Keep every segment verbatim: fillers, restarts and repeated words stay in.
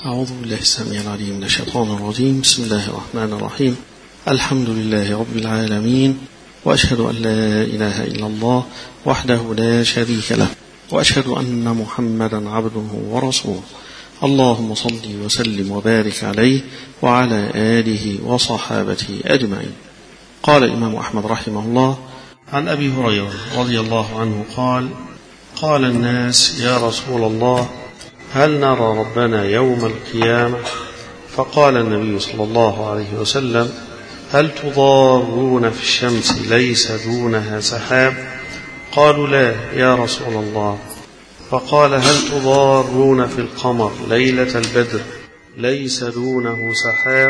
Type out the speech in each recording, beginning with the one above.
أعوذ بالله السميع العليم من الشيطان الرجيم. بسم الله الرحمن الرحيم. الحمد لله رب العالمين، وأشهد أن لا إله إلا الله وحده لا شريك له، وأشهد أن محمدا عبده ورسوله. اللهم صل وسلم وبارك عليه وعلى آله وصحابته أجمعين. قال الإمام أحمد رحمه الله عن أبي هريرة رضي الله عنه قال: قال الناس: يا رسول الله، هل نرى ربنا يوم القيامة؟ فقال النبي صلى الله عليه وسلم: هل تضارون في الشمس ليس دونها سحاب؟ قالوا: لا يا رسول الله. فقال: هل تضارون في القمر ليلة البدر ليس دونه سحاب؟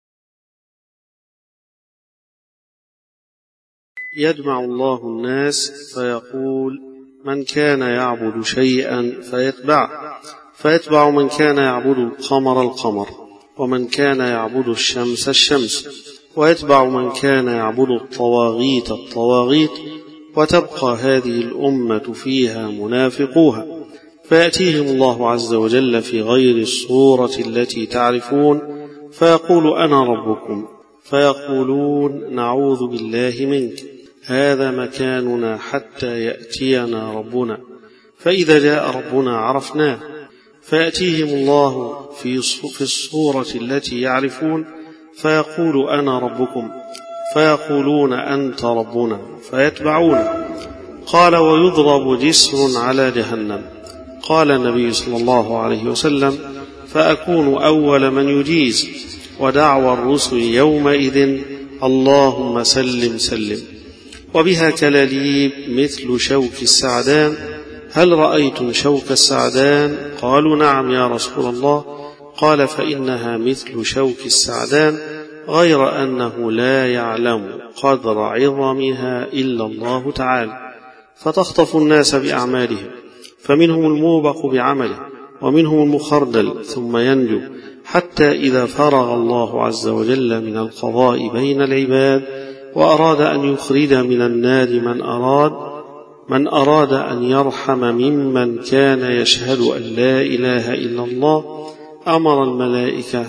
يجمع الله الناس فيقول: من كان يعبد شيئا فيتبعه، فيتبع من كان يعبد القمر القمر، ومن كان يعبد الشمس الشمس، ويتبع من كان يعبد الطواغيت الطواغيت، وتبقى هذه الأمة فيها منافقوها، فيأتيهم الله عز وجل في غير الصورة التي تعرفون، فيقول: أنا ربكم، فيقولون: نعوذ بالله منك، هذا مكاننا حتى يأتينا ربنا. فإذا جاء ربنا عرفناه، فيأتيهم الله في الصورة التي يعرفون، فيقول: أنا ربكم، فيقولون: أنت ربنا، فيتبعون. قال: ويضرب جسر على جهنم. قال النبي صلى الله عليه وسلم: فأكون أول من يجيز، ودعوى الرسل يومئذ: اللهم سلم سلم. وبها كلاليب مثل شوك السعدان. هل رأيتم شوك السعدان؟ قالوا: نعم يا رسول الله. قال: فإنها مثل شوك السعدان، غير أنه لا يعلم قدر عظمها إلا الله تعالى، فتخطف الناس بأعمالهم، فمنهم الموبق بعمله، ومنهم المخردل ثم ينجو، حتى إذا فرغ الله عز وجل من القضاء بين العباد وأراد أن يخرج من النار من أراد من أراد أن يرحم ممن كان يشهد أن لا إله إلا الله، أمر الملائكة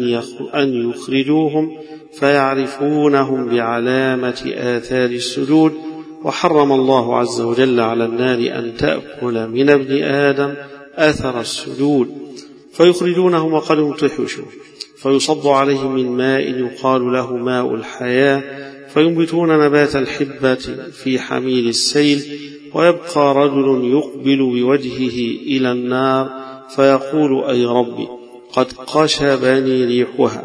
أن يخرجوهم فيعرفونهم بعلامة آثار السجود. وحرم الله عز وجل على النار أن تأكل من ابن آدم أثر السجود، فيخرجونهم وقد انطحشوا، فيصب عليهم من ماء يقال له ماء الحياة، فينبتون نبات الحبة في حميل السيل، ويبقى رجل يقبل بوجهه إلى النار فيقول: أي ربي، قد قشبني ريحها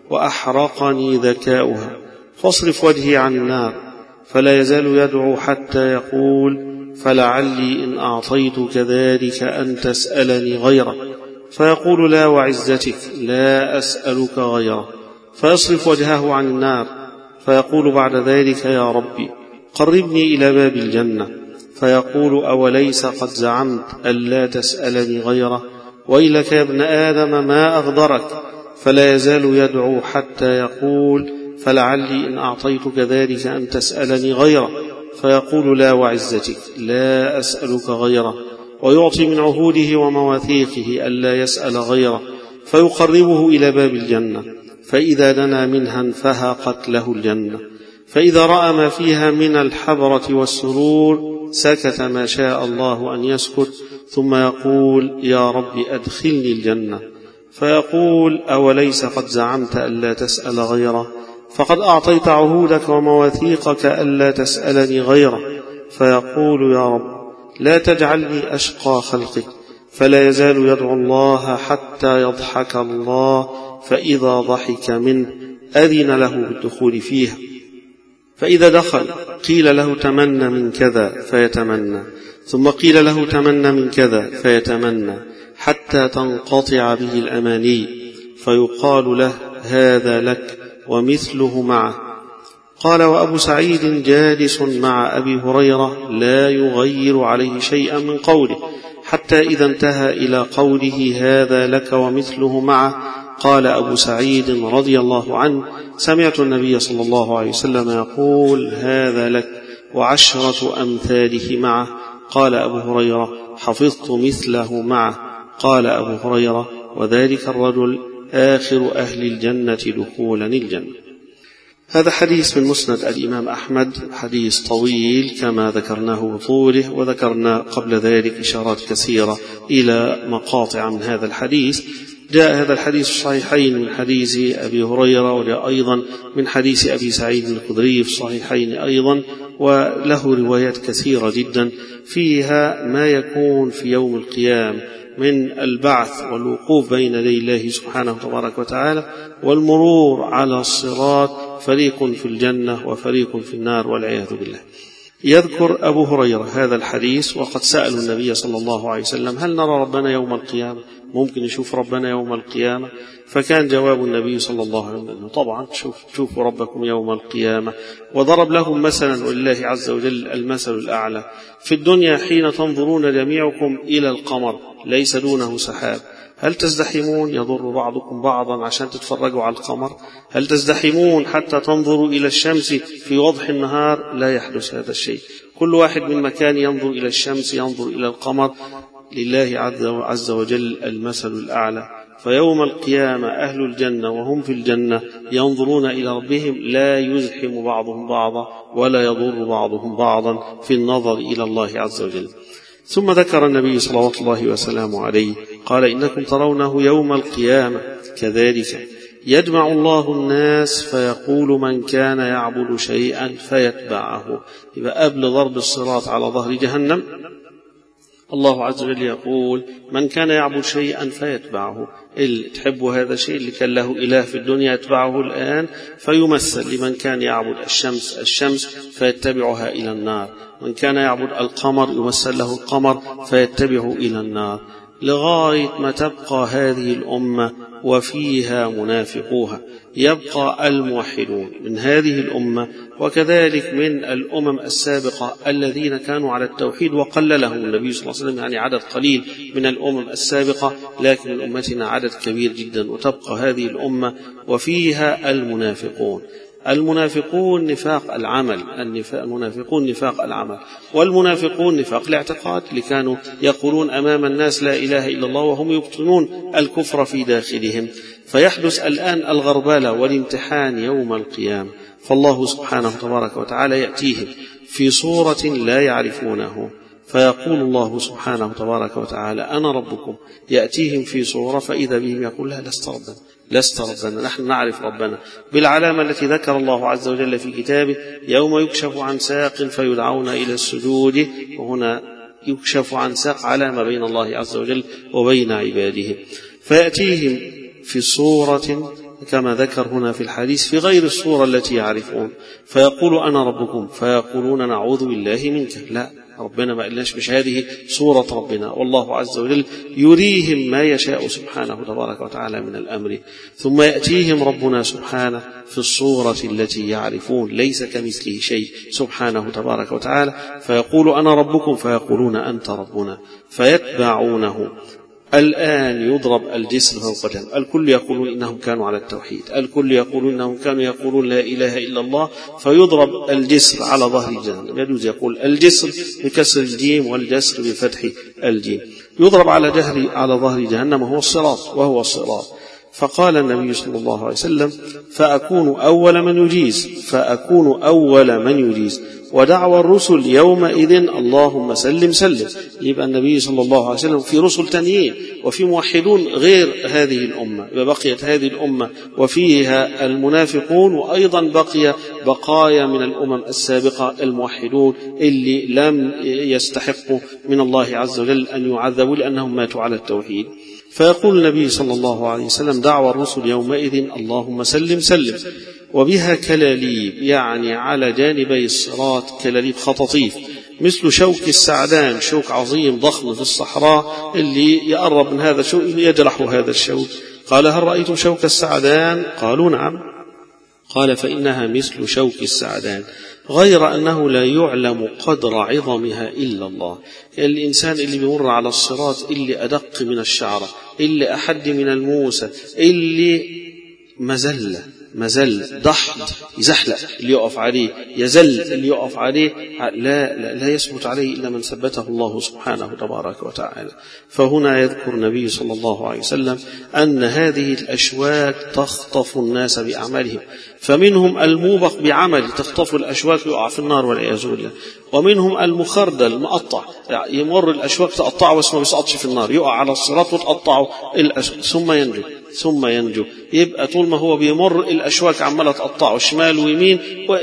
وأحرقني ذكاؤها، فاصرف وجهي عن النار. فلا يزال يدعو حتى يقول: فلعلي إن أعطيتك ذلك أن تسألني غيره، فيقول: لا وعزتك لا أسألك غيره، فيصرف وجهه عن النار، فيقول بعد ذلك: يا ربي، قربني إلى باب الجنة، فيقول: أوليس قد زعمت ألا تسألني غيره؟ ويلك يا ابن آدم ما أغدرك. فلا يزال يدعو حتى يقول: فلعلي إن أعطيتك ذلك أن تسألني غيره، فيقول: لا وعزتك لا أسألك غيره، ويعطي من عهوده ومواثيقه ألا يسأل غيره، فيقربه إلى باب الجنة، فإذا دنا منها انفهقت له الجنة، فإذا رأى ما فيها من الحبرة والسرور سكت ما شاء الله أن يسكت، ثم يقول: يا رب أدخلني الجنة، فيقول: أوليس قد زعمت ألا تسأل غيره؟ فقد أعطيت عهودك ومواثيقك ألا تسألني غيره. فيقول: يا رب لا تجعلني أشقى خلقك. فلا يزال يدعو الله حتى يضحك الله، فإذا ضحك منه أذن له بالدخول فيها، فإذا دخل قيل له: تمنى من كذا، فيتمنى، ثم قيل له: تمنى من كذا، فيتمنى، حتى تنقطع به الأماني، فيقال له: هذا لك ومثله معه. قال: وأبو سعيد جالس مع أبي هريرة لا يغير عليه شيئا من قوله، حتى إذا انتهى إلى قوله: هذا لك ومثله معه، قال أبو سعيد رضي الله عنه: سمعت النبي صلى الله عليه وسلم يقول: هذا لك وعشرة أمثاله معه. قال أبو هريرة: حفظت مثله معه. قال أبو هريرة: وذلك الرجل آخر أهل الجنة دخولا الجنة. هذا حديث من مسند الإمام أحمد، حديث طويل كما ذكرناه بطوله، وذكرنا قبل ذلك إشارات كثيرة إلى مقاطع من هذا الحديث. جاء هذا الحديث في الصحيحين من حديث أبي هريرة، وجاء أيضا من حديث أبي سعيد الخدري في الصحيحين أيضا، وله روايات كثيرة جدا فيها ما يكون في يوم القيامة من البعث والوقوف بين يدي الله سبحانه تبارك وتعالى، والمرور على الصراط، فريق في الجنة وفريق في النار والعياذ بالله. يذكر أبو هريرة هذا الحديث، وقد سألوا النبي صلى الله عليه وسلم: هل نرى ربنا يوم القيامة؟ ممكن نشوف ربنا يوم القيامة؟ فكان جواب النبي صلى الله عليه وسلم: طبعا شوفوا ربكم يوم القيامة. وضرب لهم مثلا، ولله عز وجل المثل الأعلى: في الدنيا حين تنظرون جميعكم إلى القمر ليس دونه سحاب، هل تزدحمون يضر بعضكم بعضا عشان تتفرجوا على القمر؟ هل تزدحمون حتى تنظروا إلى الشمس في وضح النهار؟ لا يحدث هذا الشيء. كل واحد من مكان ينظر إلى الشمس، ينظر إلى القمر. لله عز وجل المثل الأعلى. فيوم القيامة أهل الجنة وهم في الجنة ينظرون إلى ربهم، لا يزحم بعضهم بعضا ولا يضر بعضهم بعضا في النظر إلى الله عز وجل. ثم ذكر النبي صلى الله وسلم عليه قال: إنكم ترونه يوم القيامة كذلك يجمع الله الناس فيقول: من كان يعبد شيئا فيتبعه. يبقى قبل ضرب الصراط على ظهر جهنم الله عز وجل يقول: من كان يعبد شيئا فيتبعه. اللي تحب هذا الشيء اللي كان له إله في الدنيا يتبعه الآن، فيمثل لمن كان يعبد الشمس الشمس فيتبعها إلى النار، من كان يعبد القمر يمثل له القمر فيتبعه إلى النار، لغاية ما تبقى هذه الأمة وفيها منافقوها، يبقى الموحدون من هذه الأمة، وكذلك من الأمم السابقة الذين كانوا على التوحيد وقللهم النبي صلى الله عليه وسلم، يعني عدد قليل من الأمم السابقة، لكن من أمتنا عدد كبير جدا، وتبقى هذه الأمة وفيها المنافقون. المنافقون نفاق العمل، المنافقون نفاق العمل، والمنافقون نفاق الاعتقاد، اللي كانوا يقولون أمام الناس لا إله إلا الله وهم يبطنون الكفر في داخلهم. فيحدث الآن الغربلة والامتحان يوم القيامة، فالله سبحانه تبارك وتعالى يأتيهم في صورة لا يعرفونه، فيقول الله سبحانه تبارك وتعالى: أنا ربكم. يأتيهم في صورة فإذا بهم يقول: لا، لست ربنا، لست ربنا، نحن نعرف ربنا بالعلامة التي ذكر الله عز وجل في كتابه: يوم يكشف عن ساق فيدعون إلى السجود. وهنا يكشف عن ساق علامة بين الله عز وجل وبين عباده. فيأتيهم في صورة كما ذكر هنا في الحديث في غير الصورة التي يعرفون، فيقول: أنا ربكم، فيقولون: نعوذ بالله منك، لا، ربنا ما قلناش، مش هذه صورة ربنا. والله عز وجل يريهم ما يشاء سبحانه تبارك وتعالى من الأمر. ثم يأتيهم ربنا سبحانه في الصورة التي يعرفون، ليس كمثله شيء سبحانه تبارك وتعالى، فيقول: أنا ربكم، فيقولون: أنت ربنا، فيتبعونه. الآن يضرب الجسر فوق جهنم، الكل يقولون إنهم كانوا على التوحيد، الكل يقولون إنهم كانوا يقولون لا إله إلا الله، فيضرب الجسر على ظهر جهنم. يجوز يقول الجسر بكسر الجيم والجسر بفتح الجيم. يضرب على جهر على ظهر جهنم وهو الصراط، وهو الصراط. فقال النبي صلى الله عليه وسلم: فأكون أول من يجيز، فأكون أول من يجيز. ودعوى الرسل يومئذ: اللهم سلم سلم. يبقى النبي صلى الله عليه وسلم في رسل تانيين وفي موحدون غير هذه الأمة، يبقى بقيت هذه الأمة وفيها المنافقون، وأيضا بقي بقايا من الأمم السابقة الموحدون اللي لم يستحقوا من الله عز وجل أن يعذبوا لأنهم ماتوا على التوحيد. فيقول النبي صلى الله عليه وسلم: دعوى الرسل يومئذ: اللهم سلم سلم. وبها كلاليب، يعني على جانبي الصراط كلاليب خطاطيف مثل شوك السعدان، شوك عظيم ضخم في الصحراء، اللي يقرب من هذا الشوك يجرح هذا الشوك. قال: هل رأيتم شوك السعدان؟ قالوا: نعم. قال: فإنها مثل شوك السعدان، غير أنه لا يعلم قدر عظمها إلا الله. الإنسان اللي بيمر على الصراط اللي أدق من الشعرة، اللي أحد من الموسى، اللي مزلة مزل، دحض، يزحلق اللي يقف عليه، يزل اللي يقف عليه، لا, لا, لا يثبت عليه إلا من ثبته الله سبحانه تبارك وتعالى. فهنا يذكر النبي صلى الله عليه وسلم أن هذه الأشواك تخطف الناس بأعمالهم، فمنهم الموبق بعمل تخطف الأشواك يقع في النار والعياذ بالله، ومنهم المخردل مقطع يمر الأشواك تقطعه بس ما بيسقطش في النار، يقع على الصراط وتقطعه ثم ينجو ثم ينجو. يبقى طول ما هو بيمر الأشواك عمالة تقطعه شمال ويمين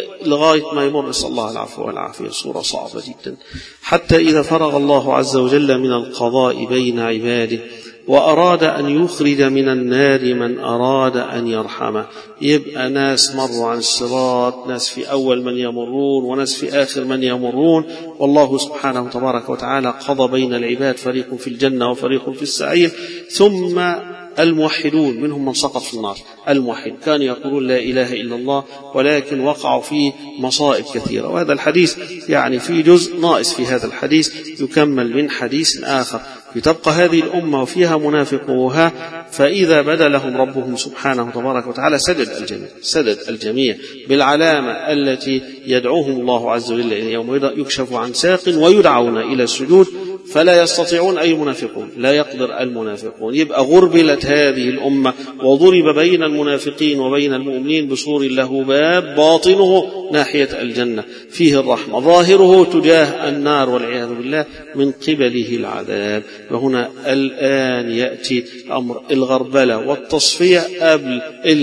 لغاية ما يمر، نسأل الله العفو والعافية. صورة صعبة جدا. حتى إذا فرغ الله عز وجل من القضاء بين عباده وأراد أن يخرج من النار من أراد أن يرحمه، يبقى ناس مروا عن الصراط، ناس في أول من يمرون وناس في آخر من يمرون، والله سبحانه تبارك وتعالى قضى بين العباد، فريق في الجنة وفريق في السعير. ثم الموحدون منهم من سقط في النار. الموحد كانوا يقولون لا إله إلا الله ولكن وقعوا في مصائب كثيرة، وهذا الحديث يعني في جزء ناقص في هذا الحديث يكمل من حديث آخر. بتبقى هذه الأمة وفيها منافقوها، فإذا بدا لهم ربهم سبحانه تبارك وتعالى سدد الجميع سدد الجميع بالعلامة التي يدعوهم الله عز وجل يوم يكشف عن ساق ويدعون إلى السجود فلا يستطيعون أي منافقون، لا يقدر المنافقون. يبقى غربلت هذه الأمة وضرب بين المنافقين وبين المؤمنين بسور له باب باطنه ناحية الجنة فيه الرحمة، ظاهره تجاه النار والعياذ بالله من قبله العذاب. وهنا الآن يأتي أمر الغربلة والتصفية قبل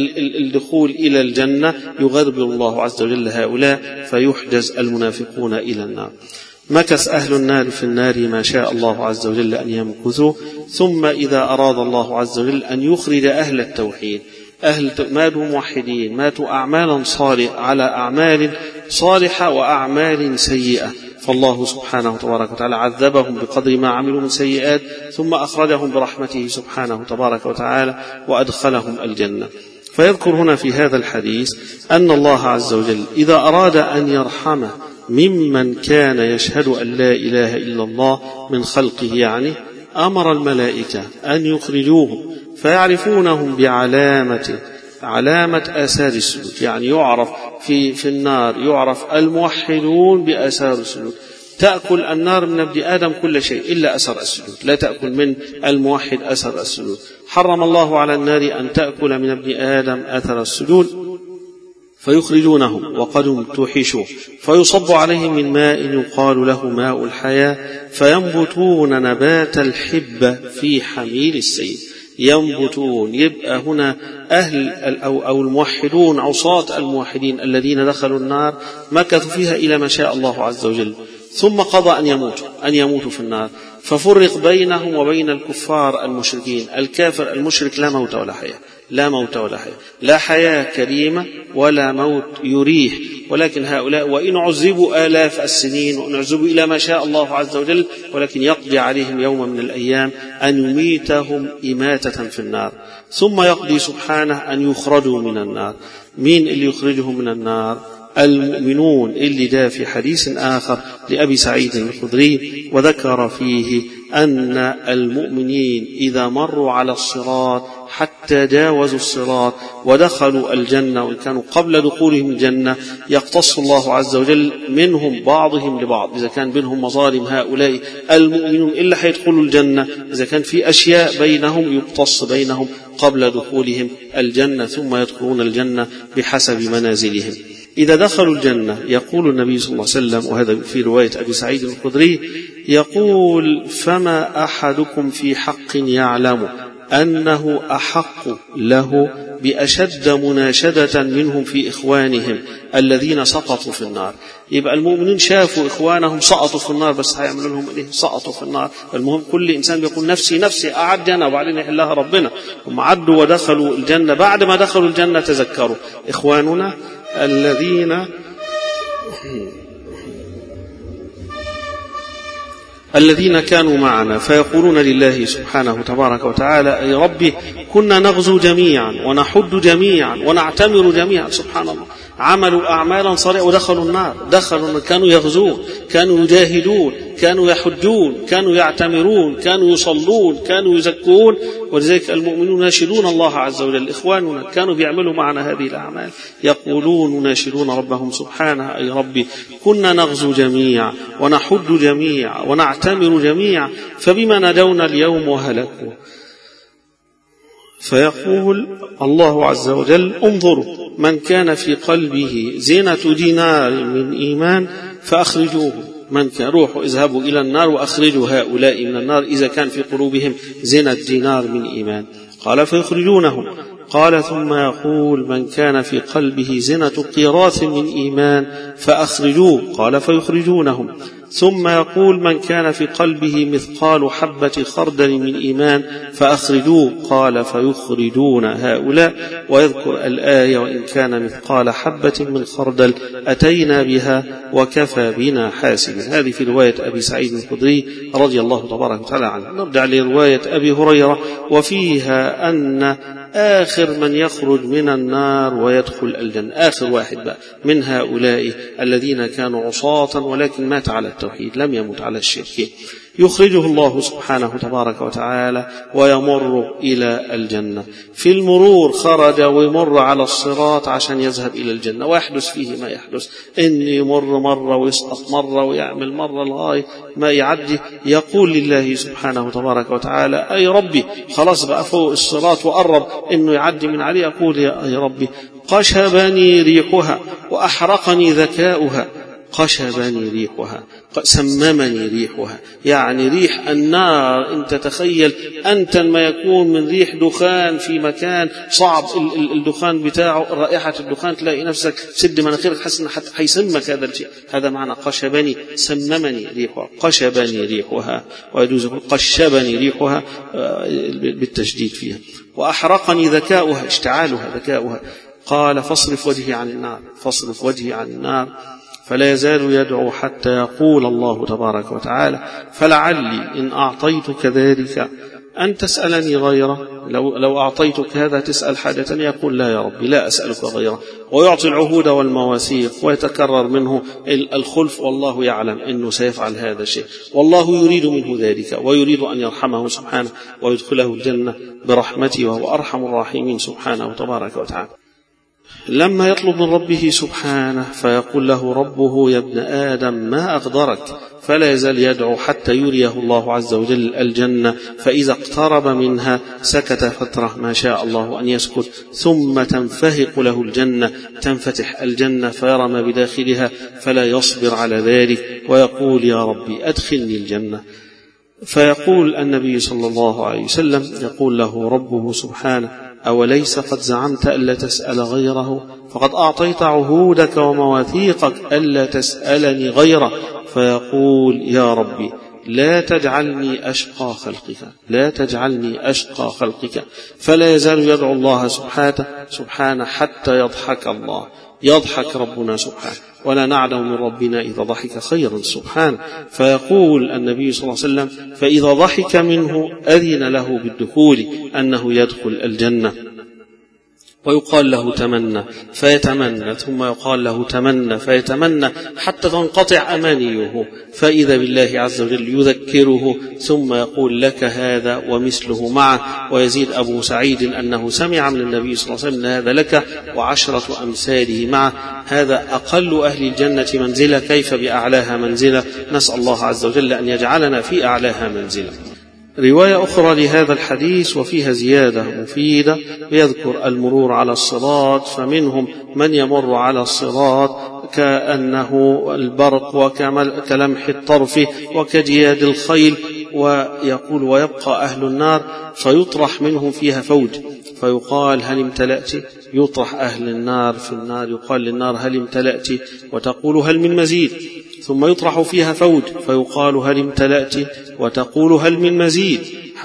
الدخول إلى الجنة، يغربل الله عز وجل هؤلاء فيحجز المنافقون إلى النار. مكث أهل النار في النار ما شاء الله عز وجل أن يمكثوا، ثم إذا أراد الله عز وجل أن يخرج أهل التوحيد، أهل ماتوا موحدين، ماتوا أعمالا صالحة على أعمال صالحة وأعمال سيئة، فالله سبحانه تبارك وتعالى عذبهم بقدر ما عملوا من سيئات، ثم أخرجهم برحمته سبحانه تبارك وتعالى وأدخلهم الجنة. فيذكر هنا في هذا الحديث أن الله عز وجل إذا أراد أن يرحمه ممن كان يشهد أن لا إله إلا الله من خلقه، يعني أمر الملائكة أن يخرجوهم فيعرفونهم بعلامة علامة آثار السجود، يعني يعرف في في النار يعرف الموحدون بآثار السجود. تأكل النار من ابن آدم كل شيء إلا أثر السجود، لا تأكل من الموحد أثر السجود. حرم الله على النار أن تأكل من ابن آدم أثر السجود، فيخرجونهم وقد امتحشوا فيصب عليهم من ماء يقال له ماء الحياة، فينبتون نبات الحبة في حميل السيل. ينبتون، يبقى هنا أهل أو الموحدون عصاة الموحدين الذين دخلوا النار مكثوا فيها إلى ما شاء الله عز وجل، ثم قضى أن يموتوا أن يموتوا في النار، ففرق بينهم وبين الكفار المشركين. الكافر المشرك لا موت ولا حياة، لا موت ولا حياة، لا حياة كريمة ولا موت يريح. ولكن هؤلاء وإن عذبوا آلاف السنين وإن عذبوا إلى ما شاء الله عز وجل، ولكن يقضي عليهم يوم من الأيام أن يميتهم إماتة في النار، ثم يقضي سبحانه أن يخرجوا من النار. مين اللي يخرجهم من النار؟ المؤمنون، اللي جاء في حديث آخر لأبي سعيد الخدري وذكر فيه أن المؤمنين إذا مروا على الصراط حتى جاوزوا الصراط ودخلوا الجنة، وإن كانوا قبل دخولهم الجنة يقتص الله عز وجل منهم بعضهم لبعض. إذا كان بينهم مظالم هؤلاء المؤمنون إلا حيدخلوا الجنة، إذا كان في أشياء بينهم يقتص بينهم قبل دخولهم الجنة، ثم يدخلون الجنة بحسب منازلهم. إذا دخلوا الجنة يقول النبي صلى الله عليه وسلم، وهذا في رواية أبي سعيد الخدري، يقول: فما أحدكم في حق يعلم أنه أحق له بأشد مناشدة منهم في إخوانهم الذين سقطوا في النار. يبقى المؤمنين شافوا إخوانهم سقطوا في النار، بس هيعملوا لهم إيه؟ سقطوا في النار. المهم كل إنسان بيقول نفسي نفسي أعد أنا وبعدين يحلها ربنا. هم عدوا ودخلوا الجنة، بعد ما دخلوا الجنة تذكروا إخواننا الذين الذين كانوا معنا، فيقولون لله سبحانه تبارك وتعالى: أي ربي كنا نغزو جميعا ونحد جميعا ونعتمر جميعا. سبحان الله، عملوا أعمالا صالحة ودخلوا النار، دخلوا كانوا يغزون، كانوا يجاهدون، كانوا يحجون، كانوا يعتمرون، كانوا يصلون، كانوا يزكون. ولذلك المؤمنون يناشدون الله عز وجل، إخواننا كانوا بيعملوا معنا هذه الأعمال، يقولون يناشدون ربهم سبحانه: أي ربي كنا نغزو جميعا ونحج جميعا ونعتمر جميعا، فبما نادونا اليوم وهلكوا. فيقول الله عز وجل: انظروا من كان في قلبه زينة دينار من إيمان فأخرجوه. من كان روحوا اذهبوا إلى النار وأخرجوا هؤلاء من النار إذا كان في قلوبهم زينة دينار من إيمان. قال: فيخرجونهم. قال: ثم يقول: من كان في قلبه زينة قيراث من إيمان فأخرجوه. قال: فيخرجونهم. ثم يقول: من كان في قلبه مثقال حبة خردل من إيمان فأخرجوه. قال: فيخرجون هؤلاء. ويذكر الآية: وإن كان مثقال حبة من خردل أتينا بها وكفى بنا حاسبا. هذه في رواية أبي سعيد الخدري رضي الله تبارك وتعالى عنه. نرجع لرواية أبي هريرة وفيها أن آخر من يخرج من النار ويدخل الجنة، آخر واحد بقى من هؤلاء الذين كانوا عصاة ولكن مات على التوحيد، لم يمت على الشرك، يخرجه الله سبحانه تبارك وتعالى ويمر إلى الجنة. في المرور خرج ويمر على الصراط عشان يذهب إلى الجنة، ويحدث فيه ما يحدث، إن يمر مرة ويسقط مرة ويعمل مرة لغاية ما يعدي، يقول لله سبحانه تبارك وتعالى: أي ربي خلاص بقى فوق الصراط وقرب إنه يعدي من عليه، يقول: يا أي ربي قشبني ريحها وأحرقني ذكاؤها. قشبني ريحها، سممني ريحها، يعني ريح النار. انت تخيل أنت ما يكون من ريح دخان في مكان صعب الدخان بتاعه، رائحة الدخان تلاقي نفسك سد مناخيرك حس ان حيسمك هذا الشيء. هذا معنى قشبني، سممني ريحها، قشبني ريحها. ويجوز قشبني ريحها بالتشديد فيها. وأحرقني ذكاؤها، اشتعالها ذكاؤها. قال: فاصرف وجهي عن النار، فاصرف وجهي عن النار. فلا يزال يدعو حتى يقول الله تبارك وتعالى: فلعلي إن أعطيتك ذلك أن تسألني غيره. لو, لو أعطيتك هذا تسأل حاجة، يقول: لا يا ربي لا أسألك غيره. ويعطي العهود والمواثيق ويتكرر منه الخلف، والله يعلم أنه سيفعل هذا الشيء، والله يريد منه ذلك ويريد أن يرحمه سبحانه ويدخله الجنة برحمته، وهو أرحم الراحمين سبحانه وتبارك وتعالى. لما يطلب من ربه سبحانه فيقول له ربه: يا ابن آدم ما أغدرك. فلا يزال يدعو حتى يريه الله عز وجل الجنة، فإذا اقترب منها سكت فترة ما شاء الله أن يسكت، ثم تنفهق له الجنة، تنفتح الجنة فيرى ما بداخلها فلا يصبر على ذلك، ويقول: يا ربي أدخلني الجنة. فيقول النبي صلى الله عليه وسلم، يقول له ربه سبحانه: أوليس قد زعمت ألا تسأل غيره؟ فقد أعطيت عهودك ومواثيقك ألا تسألني غيره. فيقول: يا ربي لا تجعلني أشقى خلقك، لا تجعلني أشقى خلقك. فلا يزال يدعو الله سبحانه حتى يضحك الله، يضحك ربنا سبحانه، ولا نعلم من ربنا إذا ضحك خيرا سبحانه. فيقول النبي صلى الله عليه وسلم: فإذا ضحك منه أذن له بالدخول، أنه يدخل الجنة. ويقال له تمنى فيتمنى، ثم يقال له تمنى فيتمنى حتى تنقطع أمانيه، فإذا بالله عز وجل يذكره، ثم يقول: لك هذا ومثله معه. ويزيد أبو سعيد أنه سمع من النبي صلى الله عليه وسلم: هذا لك وعشرة أمثاله معه. هذا أقل أهل الجنة منزلة، كيف بأعلاها منزلة؟ نسأل الله عز وجل أن يجعلنا في أعلاها منزلة. رواية أخرى لهذا الحديث وفيها زيادة مفيدة، يذكر المرور على الصراط، فمنهم من يمر على الصراط كأنه البرق وكلمح الطرف وكجياد الخيل. ويقول: ويبقى أهل النار فيطرح منهم فيها فوج، فيقال: هل امتلأت؟ يطرح أهل النار في النار، يقال للنار: هل امتلأت؟ وتقول: هل من مزيد؟ ثم يطرح فيها فوج فيقال: هل امتلأت؟ وتقول: هل من مزيد؟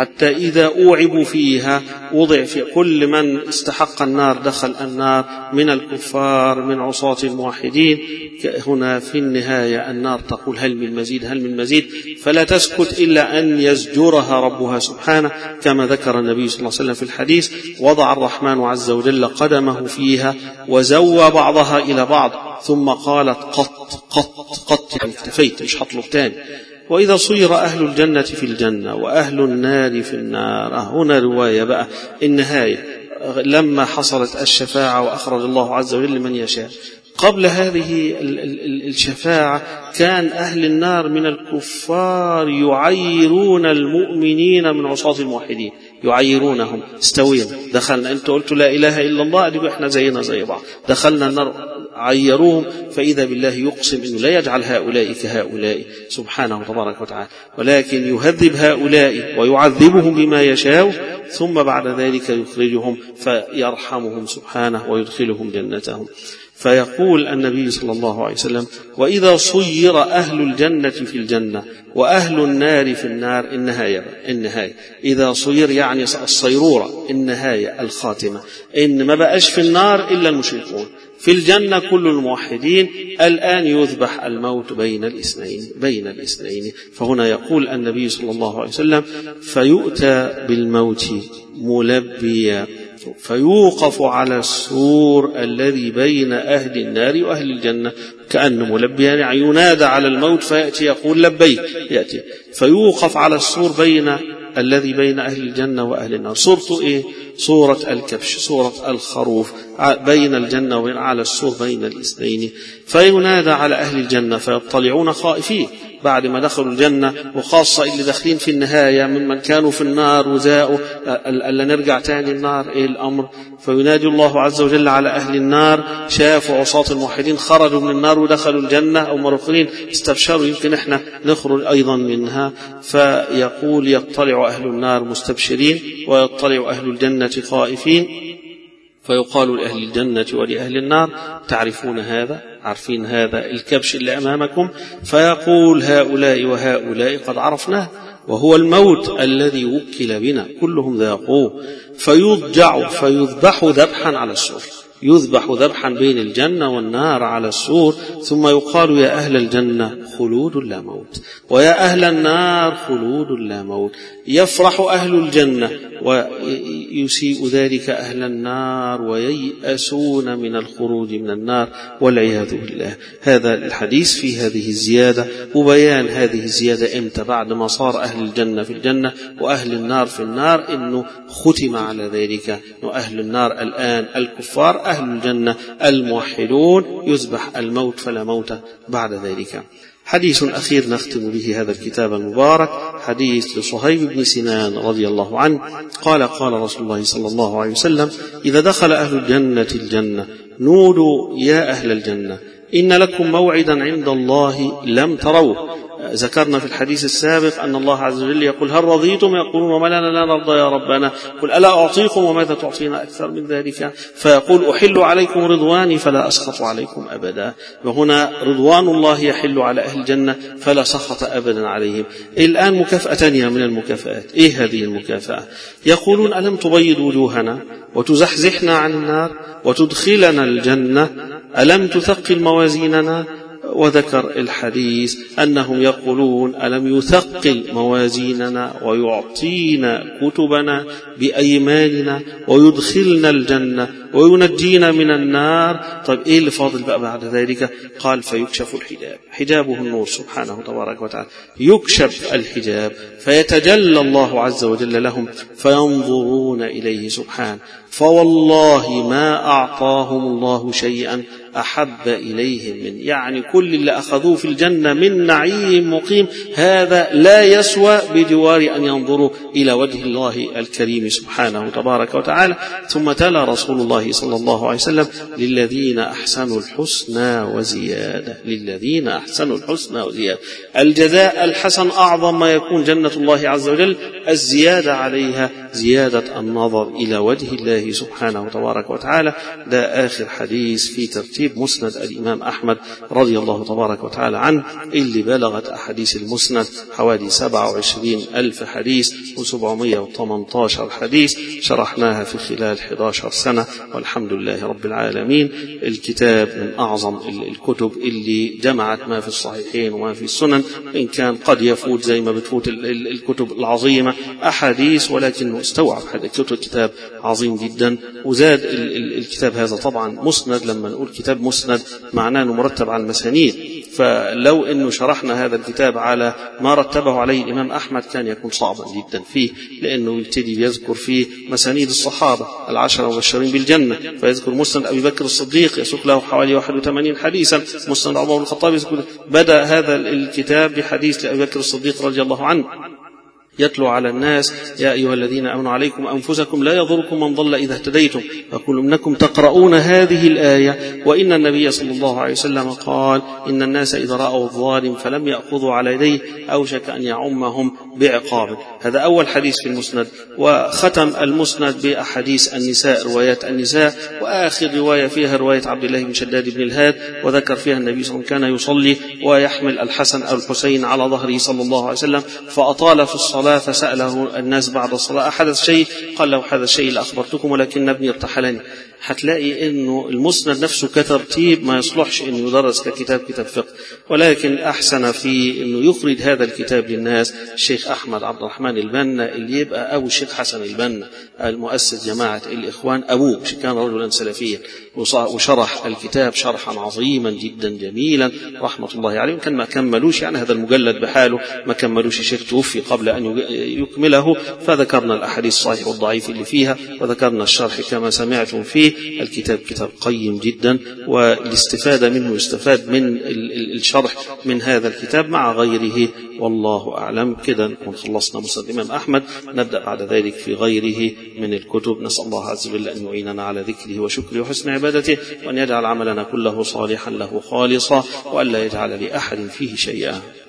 حتى إذا أوعبوا فيها وضع في كل من استحق النار دخل النار من الكفار من عصاة الموحدين. هنا في النهاية النار تقول هل من مزيد هل من مزيد، فلا تسكت إلا أن يزجرها ربها سبحانه، كما ذكر النبي صلى الله عليه وسلم في الحديث: وضع الرحمن عز وجل قدمه فيها وزوى بعضها إلى بعض ثم قالت قط قط قط، يعني اكتفيت مش هطلب تاني. وإذا صير أهل الجنة في الجنة وأهل النار في النار. هنا رواية بقى النهاية لما حصلت الشفاعة وأخرج الله عز وجل من يشاء. قبل هذه الشفاعة كان أهل النار من الكفار يعيرون المؤمنين من عصاة الموحدين، يعيرونهم: استوينا، دخلنا، أنت قلت لا إله إلا الله، أدب إحنا زينا زي بعض، دخلنا النار. عيروهم، فإذا بالله يقسم إنه لا يجعل هؤلاء كهؤلاء سبحانه تبارك وتعالى، ولكن يهذب هؤلاء ويعذبهم بما يشاء، ثم بعد ذلك يخرجهم فيرحمهم سبحانه ويدخلهم جنتهم. فيقول النبي صلى الله عليه وسلم: وإذا صير أهل الجنة في الجنة وأهل النار في النار. النهاية النهاية إذا صير يعني الصيرورة، النهاية الخاتمة، إن ما بقاش في النار إلا المشركون، في الجنة كل الموحدين. الآن يذبح الموت بين الاثنين بين الاثنين فهنا يقول النبي صلى الله عليه وسلم: فيؤتى بالموت ملبيا فيوقف على السور الذي بين أهل النار وأهل الجنة، كأنه ملبيا يعني ينادى على الموت فيأتي يقول لبيك، يأتي فيوقف على السور بين الذي بين أهل الجنة وأهل النار. صورته إيه؟ صورة الكبش، صورة الخروف بين الجنة وبين على السور بين الاثنين. فينادى على أهل الجنة فيطلعون خائفين بعد ما دخلوا الجنة، وخاصة اللي داخلين في النهاية ممن كانوا في النار وزاءوا ألا نرجع تاني النار، إيه الأمر؟ فينادي الله عز وجل على أهل النار: شافوا عصاة الموحدين خرجوا من النار ودخلوا الجنة، أو مرقين استبشروا يمكن إحنا نخرج أيضا منها. فيقول: يطلع أهل النار مستبشرين ويطلع أهل الجنة خائفين، فيقال لأهل الجنة ولأهل النار: تعرفون هذا؟ عارفين هذا الكبش اللي أمامكم؟ فيقول هؤلاء وهؤلاء: قد عرفناه، وهو الموت الذي وكل بنا، كلهم ذاقوه. فيضجع فيذبح ذبحا على السور، يذبح ذبحا بين الجنة والنار على السور، ثم يقال: يا أهل الجنة خلود لا موت، ويا أهل النار خلود لا موت. يفرح أهل الجنة ويسيء ذلك أهل النار وييأسون من الخروج من النار والعياذ بالله. هذا الحديث في هذه الزيادة وبيان هذه الزيادة إمتى؟ بعد ما صار أهل الجنة في الجنة وأهل النار في النار، إنه ختم على ذلك إنه أهل النار الآن الكفار، أهل الجنة الموحدون، يذبح الموت فلا موت بعد ذلك. حديث أخير نختم به هذا الكتاب المبارك، حديث لصهيب بن سنان رضي الله عنه قال: قال رسول الله صلى الله عليه وسلم: إذا دخل أهل الجنة الجنة نودوا يا أهل الجنة إن لكم موعدا عند الله لم تروه. ذكرنا في الحديث السابق أن الله عز وجل يقول: هل رضيتم؟ يقولون: وما لنا لا نرضى يا ربنا. قل: ألا أعطيكم وماذا تعطينا أكثر من ذلك؟ فيقول: أحل عليكم رضواني فلا أسخط عليكم أبدا. وهنا رضوان الله يحل على أهل الجنة فلا سخط أبدا عليهم. الآن مكافأة ثانية من المكافآت. إيه هذه المكافأة؟ يقولون: ألم تبيض وجوهنا وتزحزحنا عن النار وتدخلنا الجنة؟ ألم تثقل موازيننا؟ وذكر الحديث أنهم يقولون: ألم يثقل موازيننا ويعطينا كتبنا بأيماننا ويدخلنا الجنة وينجينا من النار؟ طيب إيه اللي فاضل بقى بعد ذلك؟ قال: فيكشف الحجاب، حجابه النور سبحانه تبارك وتعالى، يكشف الحجاب فيتجلى الله عز وجل لهم فينظرون إليه سبحانه، فوالله ما أعطاهم الله شيئا أحب إليهم من، يعني كل اللي أخذوه في الجنة من نعيم مقيم هذا لا يسوى بجوار أن ينظروا إلى وجه الله الكريم سبحانه تبارك وتعالى. ثم تلا رسول الله صلى الله عليه وسلم: للذين أحسنوا الحسنى وزيادة، للذين أحسنوا الحسنى وزيادة. الجزاء الحسن أعظم ما يكون جنة الله عز وجل، الزيادة عليها زيادة النظر إلى وجه الله سبحانه تبارك وتعالى. ده آخر حديث في ترتيب ترتيب مسند الإمام أحمد رضي الله تبارك وتعالى عنه، اللي بلغت أحاديث المسند حوالي سبعة وعشرين ألف حديث وسبعمائة وثمانية عشر حديث، شرحناها في خلال أحد عشر سنة والحمد لله رب العالمين. الكتاب من أعظم الكتب اللي جمعت ما في الصحيحين وما في السنن، إن كان قد يفوت زي ما بتفوت الكتب العظيمة أحاديث، ولكنه استوعب كتاب عظيم جدا. وزاد الكتاب هذا طبعا مسند، لما نقول كتاب مسند معناه أنه مرتب على المسانيد، فلو أنه شرحنا هذا الكتاب على ما رتبه عليه الإمام أحمد كان يكون صعبا جدا فيه، لأنه يبتدي يذكر فيه مسانيد الصحابة العشرة المبشرين بالجنة، فيذكر مسند أبي بكر الصديق يسوق له حوالي واحد وثمانين حديثا، مسند عمر بن الخطاب يذكر. بدأ هذا الكتاب بحديث لأبي بكر الصديق رضي الله عنه يتلو على الناس: يا أيها الذين آمنوا عليكم أنفسكم لا يضركم من ضل إذا اهتديتم، فكل إنكم تقرؤون هذه الآية، وإن النبي صلى الله عليه وسلم قال: إن الناس إذا رأوا الظالم فلم يأخذوا على يديه أوشك أن يعمهم بعقاب. هذا أول حديث في المسند. وختم المسند بأحاديث النساء، روايات النساء، وآخر رواية فيها رواية عبد الله بن شداد بن الهاد، وذكر فيها النبي صلى الله عليه وسلم كان يصلي ويحمل الحسن أو الحسين على ظهره صلى الله عليه وسلم، فأطال في الصلاة، فسأله الناس بعد الصلاة: أحدث شيء؟ قال: لو حدث شيء لأخبرتكم ولكن ابني ارتحلني. هتلاقي انه المسند نفسه كترتيب ما يصلحش انه يدرس ككتاب كتاب فقه، ولكن احسن في انه يخرج هذا الكتاب للناس الشيخ احمد عبد الرحمن البنا، اللي يبقى ابو الشيخ حسن البنا المؤسس جماعه الاخوان، ابوه كان رجلا سلفيا، وشرح الكتاب شرحا عظيما جدا جميلا رحمه الله عليه. كان ما كملوش يعني هذا المجلد بحاله، ما كملوش، الشيخ توفي قبل ان يكمله، فذكرنا الاحاديث الصحيح والضعيف اللي فيها، وذكرنا الشرح كما سمعتم فيه. الكتاب كتاب قيم جدا، والاستفادة منه يستفاد من الشرح من هذا الكتاب مع غيره، والله أعلم. كده نكون خلصنا مسند الإمام أحمد، نبدأ بعد ذلك في غيره من الكتب. نسأل الله عز وجل أن يعيننا على ذكره وشكره وحسن عبادته، وأن يجعل عملنا كله صالحا له خالصا، وأن لا يجعل لأحد فيه شيئا.